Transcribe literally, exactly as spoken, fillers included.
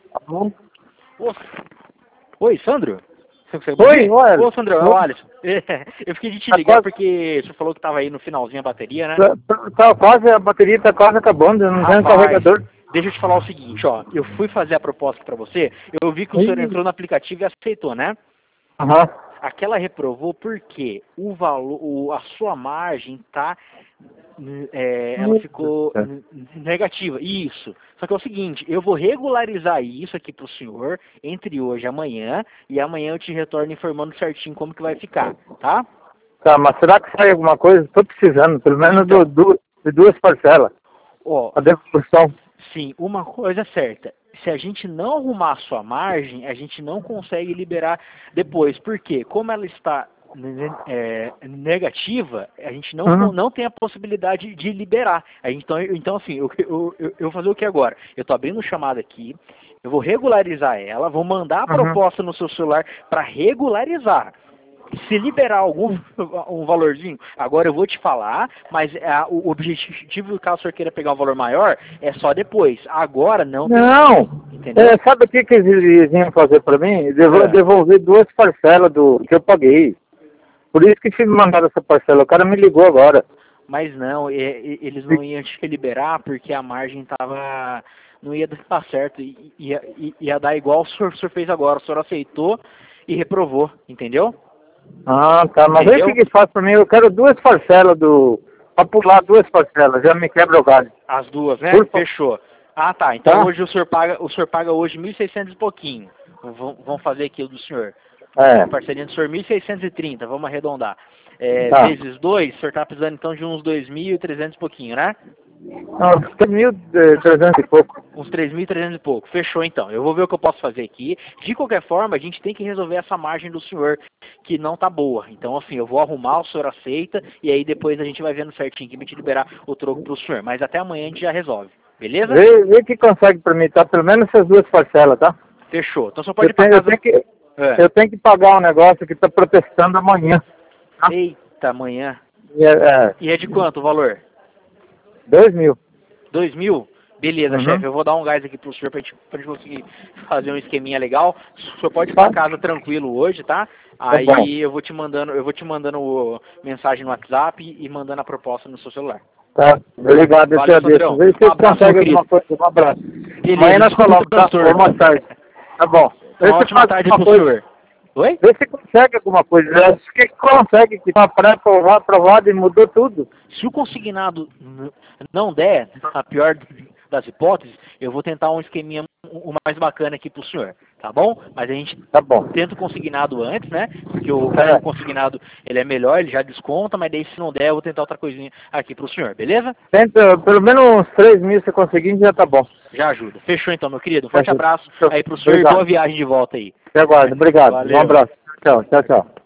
Tá bom. Ô, oi, Sandro? Oi, olha. Ô, Sandro, é o Alisson. Eu fiquei de te ligar porque você falou que tava aí no finalzinho a bateria, né? Tá, tá quase, a bateria tá quase acabando, eu não tenho carregador. Deixa eu te falar o seguinte, ó. Eu fui fazer a proposta pra você, eu vi que o senhor entrou no aplicativo e aceitou, né? Aham. Aquela reprovou porque o valor, o, a sua margem tá, é, ela ficou negativa. Isso. Só que é o seguinte, eu vou regularizar isso aqui pro senhor entre hoje e amanhã, e amanhã eu te retorno informando certinho como que vai ficar, tá? Tá, mas será que sai alguma coisa? Tô precisando, pelo menos Então, do, do, de duas parcelas. Ó, A devolução. sim, uma coisa é certa. Se a gente não arrumar a sua margem, a gente não consegue liberar depois. Por quê? Como ela está é, negativa, a gente não, Uhum. não tem a possibilidade de liberar. A gente, então, então, assim, eu, eu, eu, eu vou fazer o que agora? Eu estou abrindo chamada aqui, eu vou regularizar ela, vou mandar a proposta no seu celular para regularizar. Se liberar algum um valorzinho, agora eu vou te falar, mas a, o objetivo, caso o senhor queira pegar um valor maior, é só depois. Agora não. Não! Tem, entendeu? É, sabe o que, que eles iam fazer para mim? Devo, É. Devolver duas parcelas do que eu paguei. Por isso que me mandaram essa parcela. O cara me ligou agora. Mas não, é, é, eles não iam te liberar porque a margem tava. Não ia dar certo. Ia, ia, ia dar igual o senhor, o senhor fez agora. O senhor aceitou e reprovou, entendeu? Ah, tá. Mas Entendeu? aí o que que faz pra mim? Eu quero duas parcelas do... Pra pular duas parcelas. Já me quebra o galho. As duas, né? Por... Fechou. Ah, tá. Então Tá? hoje o senhor paga, o senhor paga hoje mil e seiscentos e pouquinho. V vamos fazer aqui o do senhor. É. A parcelinha do senhor mil seiscentos e trinta, vamos arredondar. É, Tá. vezes dois, o senhor tá precisando então de uns dois mil e trezentos e pouquinho, né? Não, três mil e trezentos e pouco. Uns três mil e trezentos e pouco. Fechou então. Eu vou ver o que eu posso fazer aqui. De qualquer forma, a gente tem que resolver essa margem do senhor, que não tá boa. Então, assim, eu vou arrumar, o senhor aceita, e aí depois a gente vai vendo certinho que me te liberar o troco pro senhor. Mas até amanhã a gente já resolve. Beleza? Vê, vê que consegue pra mim, tá? Pelo menos essas duas parcelas, tá? Fechou. Então só pode Eu ir pra tenho, eu, casa... tenho que, É. eu tenho que pagar um negócio que tá protestando amanhã. Tá? Eita, amanhã. E é, é, E é de quanto o valor? dois mil. Dois mil? Beleza, Uhum. chefe. Eu vou dar um gás aqui pro senhor pra gente, pra gente conseguir fazer um esqueminha legal. O senhor pode ir pra casa tranquilo hoje, tá? Aí bom. eu vou te mandando, eu vou te mandando o, mensagem no WhatsApp e, e mandando a proposta no seu celular. Tá, obrigado, eu te Valeu, agradeço. Sandrão. Vê se Um você abraço, consegue meu alguma coisa. Um abraço. Beleza, Amanhã nós desculpa o falamos, tá? transtorno. Ou mais tarde. Tá bom. Vê Uma se ótima faz tarde alguma pro coisa. senhor. Oi? Vê se consegue alguma coisa. Acho que consegue, que tá pré-aprovado e mudou tudo. Se o consignado n- não der, a pior das hipóteses, eu vou tentar um esqueminha o mais bacana aqui pro senhor, tá bom? Mas a gente Tá bom. tenta o consignado antes, né? Porque o, É. o consignado, ele é melhor, ele já desconta, mas daí se não der, eu vou tentar outra coisinha aqui pro senhor, beleza? Tenta, pelo menos uns três mil se conseguir, já tá bom. Já ajuda. Fechou então, meu querido. Um forte Ajuda. abraço aí pro senhor Obrigado. e boa viagem de volta aí. Te aguardo, obrigado. Valeu. Um abraço. Tchau, tchau, tchau.